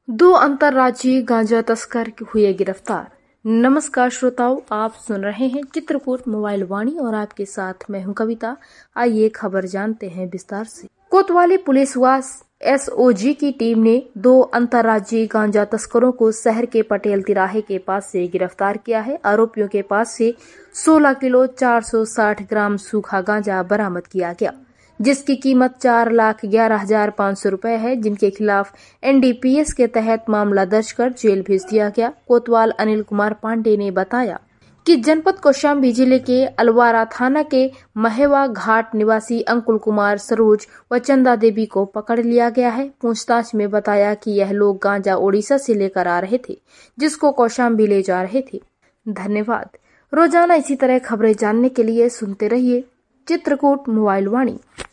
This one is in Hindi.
दो अंतर्राज्यीय गांजा तस्कर हुए गिरफ्तार। नमस्कार श्रोताओं, आप सुन रहे हैं चित्रकूट मोबाइल वाणी और आपके साथ मैं हूं कविता। आइए खबर जानते हैं विस्तार से। कोतवाली पुलिस व एसओजी की टीम ने दो अंतर्राज्यीय गांजा तस्करों को शहर के पटेल तिराहे के पास से गिरफ्तार किया है। आरोपियों के पास से 16 किलो 460 ग्राम सूखा गांजा बरामद किया गया, जिसकी कीमत 4,11,500 रुपए है, जिनके खिलाफ एनडीपीएस के तहत मामला दर्ज कर जेल भेज दिया गया। कोतवाल अनिल कुमार पांडे ने बताया कि जनपद कौशाम्बी जिले के अलवारा थाना के महेवा घाट निवासी अंकुल कुमार, सरोज व चंदा देवी को पकड़ लिया गया है। पूछताछ में बताया कि यह लोग गांजा ओडिशा से लेकर आ रहे थे, जिसको कौशाम्बी ले जा रहे थे। धन्यवाद। रोजाना इसी तरह खबरें जानने के लिए सुनते रहिए चित्रकूट मोबाइल वाणी।